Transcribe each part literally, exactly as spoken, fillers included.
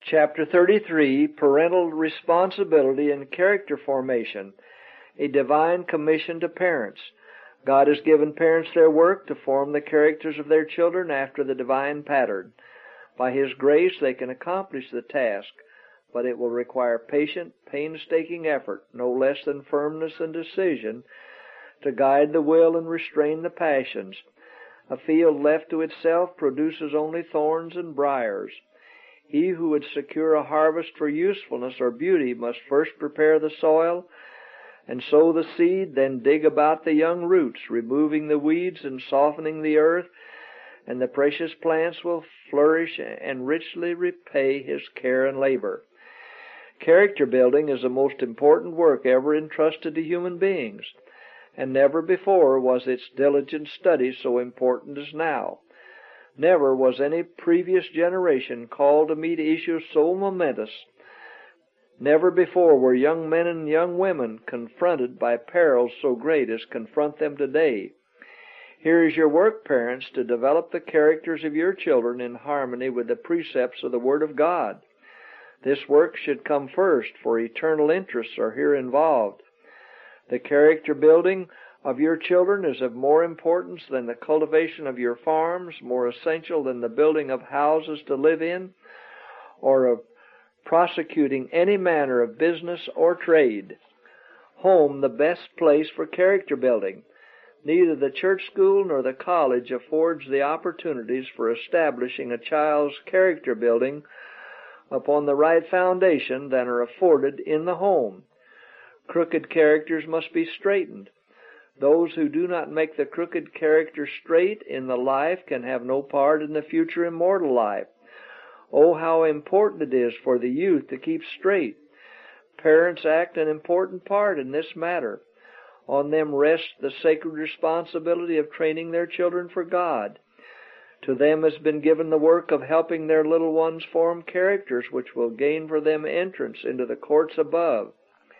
Chapter thirty-three, Parental Responsibility and Character Formation, a Divine Commission to Parents. God has given parents their work to form the characters of their children after the divine pattern. By His grace they can accomplish the task, but it will require patient, painstaking effort, no less than firmness and decision, to guide the will and restrain the passions. A field left to itself produces only thorns and briars. He who would secure a harvest for usefulness or beauty must first prepare the soil and sow the seed, then dig about the young roots, removing the weeds and softening the earth, and the precious plants will flourish and richly repay His care and labor. Character building is the most important work ever entrusted to human beings, and never before was its diligent study so important as now. Never was any previous generation called to meet issues so momentous. Never before were young men and young women confronted by perils so great as confront them today. Here is your work, parents, to develop the characters of your children in harmony with the precepts of the Word of God. This work should come first, for eternal interests are here involved. The character building of your children is of more importance than the cultivation of your farms, more essential than the building of houses to live in, or of prosecuting any manner of business or trade. Home the best place for character building. Neither the church school nor the college affords the opportunities for establishing a child's character building upon the right foundation than are afforded in the home. Crooked characters must be straightened. Those who do not make the crooked character straight in the life can have no part in the future immortal life. Oh, how important it is for the youth to keep straight. Parents act an important part in this matter. On them rests the sacred responsibility of training their children for God. To them has been given the work of helping their little ones form characters which will gain for them entrance into the courts above.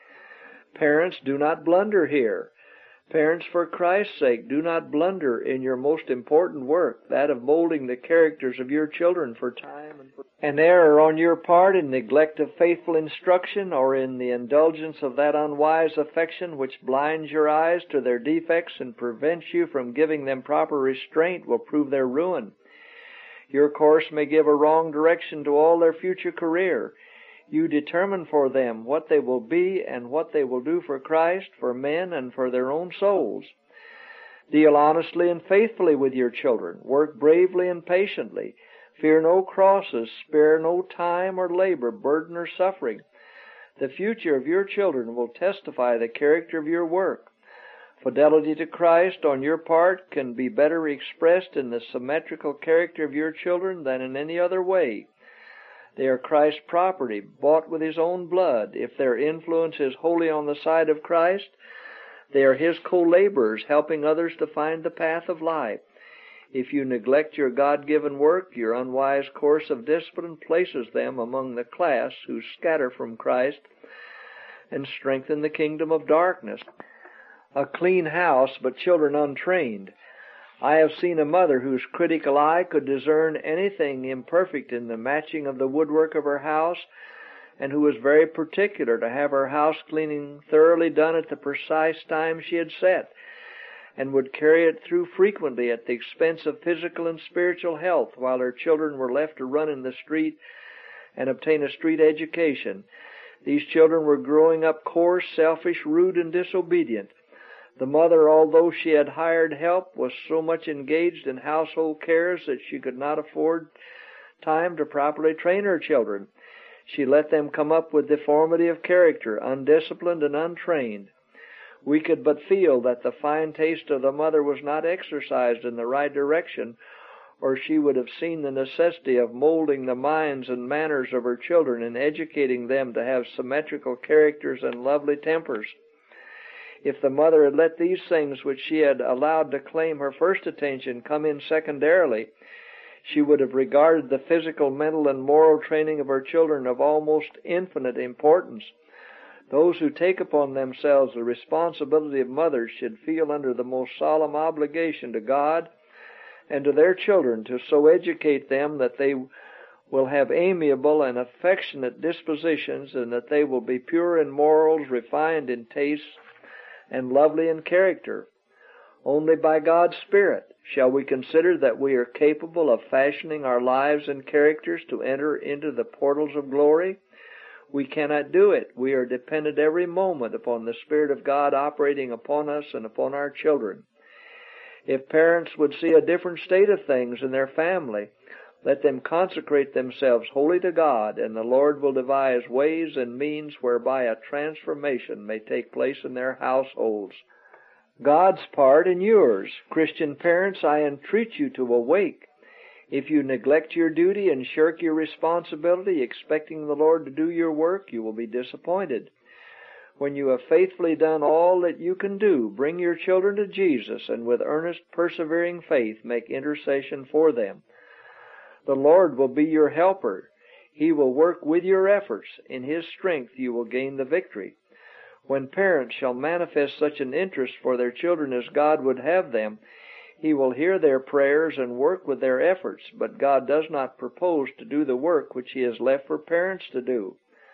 Parents, do not blunder here. Parents, for Christ's sake, do not blunder in your most important work, that of molding the characters of your children for time and for an error on your part in neglect of faithful instruction or in the indulgence of that unwise affection which blinds your eyes to their defects and prevents you from giving them proper restraint will prove their ruin. Your course may give a wrong direction to all their future career. You determine for them what they will be and what they will do for Christ, for men, and for their own souls. Deal honestly and faithfully with your children. Work bravely and patiently. Fear no crosses. Spare no time or labor, burden or suffering. The future of your children will testify the character of your work. Fidelity to Christ on your part can be better expressed in the symmetrical character of your children than in any other way. They are Christ's property, bought with His own blood. If their influence is wholly on the side of Christ, they are His co-laborers, helping others to find the path of life. If you neglect your God-given work, your unwise course of discipline places them among the class who scatter from Christ and strengthen the kingdom of darkness. A clean house, but children untrained. I have seen a mother whose critical eye could discern anything imperfect in the matching of the woodwork of her house, and who was very particular to have her house cleaning thoroughly done at the precise time she had set, and would carry it through frequently at the expense of physical and spiritual health, while her children were left to run in the street and obtain a street education. These children were growing up coarse, selfish, rude, and disobedient. The mother, although she had hired help, was so much engaged in household cares that she could not afford time to properly train her children. She let them come up with deformity of character, undisciplined and untrained. We could but feel that the fine taste of the mother was not exercised in the right direction, or she would have seen the necessity of molding the minds and manners of her children and educating them to have symmetrical characters and lovely tempers. If the mother had let these things which she had allowed to claim her first attention come in secondarily, she would have regarded the physical, mental, and moral training of her children of almost infinite importance. Those who take upon themselves the responsibility of mothers should feel under the most solemn obligation to God and to their children to so educate them that they will have amiable and affectionate dispositions, and that they will be pure in morals, refined in tastes, and lovely in character. Only by God's Spirit shall we consider that we are capable of fashioning our lives and characters to enter into the portals of glory. We cannot do it. We are dependent every moment upon the Spirit of God operating upon us and upon our children. If parents would see a different state of things in their family, let them consecrate themselves wholly to God, and the Lord will devise ways and means whereby a transformation may take place in their households. God's part and yours. Christian parents, I entreat you to awake. If you neglect your duty and shirk your responsibility, expecting the Lord to do your work, you will be disappointed. When you have faithfully done all that you can do, bring your children to Jesus, and with earnest, persevering faith, make intercession for them. The Lord will be your helper. He will work with your efforts. In His strength you will gain the victory. When parents shall manifest such an interest for their children as God would have them, He will hear their prayers and work with their efforts, but God does not propose to do the work which He has left for parents to do.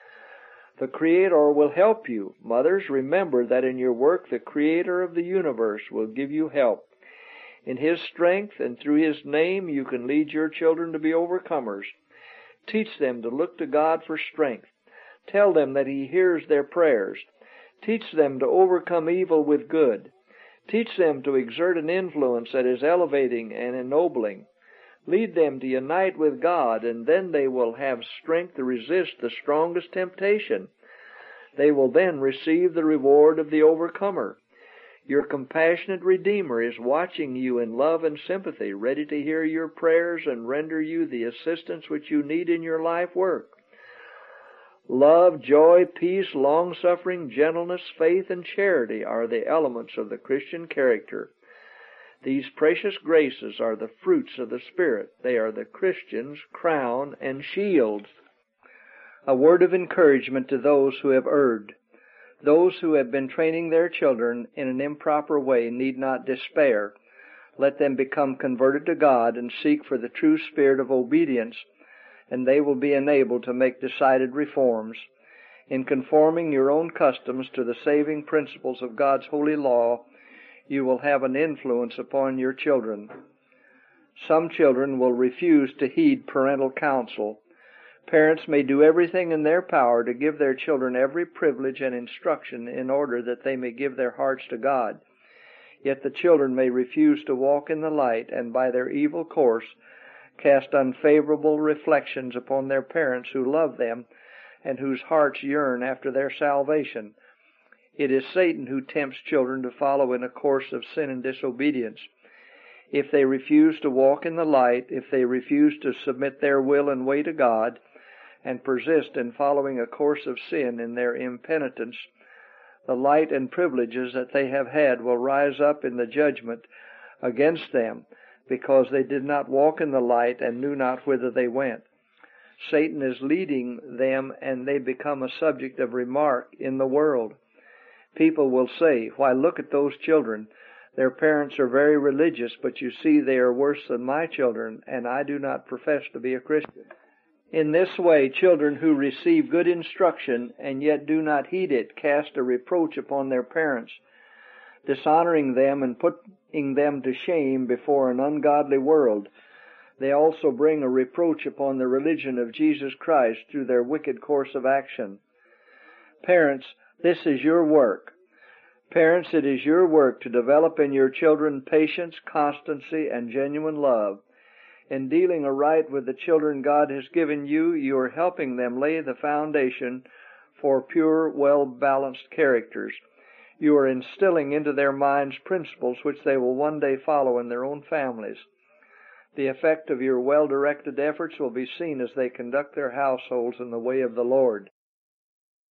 The Creator will help you. Mothers, remember that in your work the Creator of the universe will give you help. In His strength and through His name you can lead your children to be overcomers. Teach them to look to God for strength. Tell them that He hears their prayers. Teach them to overcome evil with good. Teach them to exert an influence that is elevating and ennobling. Lead them to unite with God, and then they will have strength to resist the strongest temptation. They will then receive the reward of the overcomer. Your compassionate Redeemer is watching you in love and sympathy, ready to hear your prayers and render you the assistance which you need in your life work. Love, joy, peace, long-suffering, gentleness, faith, and charity are the elements of the Christian character. These precious graces are the fruits of the Spirit. They are the Christian's crown and shield. A word of encouragement to those who have erred. Those who have been training their children in an improper way need not despair. Let them become converted to God and seek for the true spirit of obedience, and they will be enabled to make decided reforms. In conforming your own customs to the saving principles of God's holy law, you will have an influence upon your children. Some children will refuse to heed parental counsel. Parents may do everything in their power to give their children every privilege and instruction in order that they may give their hearts to God. Yet the children may refuse to walk in the light, and by their evil course cast unfavorable reflections upon their parents who love them and whose hearts yearn after their salvation. It is Satan who tempts children to follow in a course of sin and disobedience. If they refuse to walk in the light, if they refuse to submit their will and way to God, and persist in following a course of sin in their impenitence, the light and privileges that they have had will rise up in the judgment against them, because they did not walk in the light and knew not whither they went. Satan is leading them, and they become a subject of remark in the world. People will say, "Why, look at those children. Their parents are very religious, but you see they are worse than my children, and I do not profess to be a Christian." In this way, children who receive good instruction and yet do not heed it cast a reproach upon their parents, dishonoring them and putting them to shame before an ungodly world. They also bring a reproach upon the religion of Jesus Christ through their wicked course of action. Parents, this is your work. Parents, it is your work to develop in your children patience, constancy, and genuine love. In dealing aright with the children God has given you, you are helping them lay the foundation for pure, well-balanced characters. You are instilling into their minds principles which they will one day follow in their own families. The effect of your well-directed efforts will be seen as they conduct their households in the way of the Lord.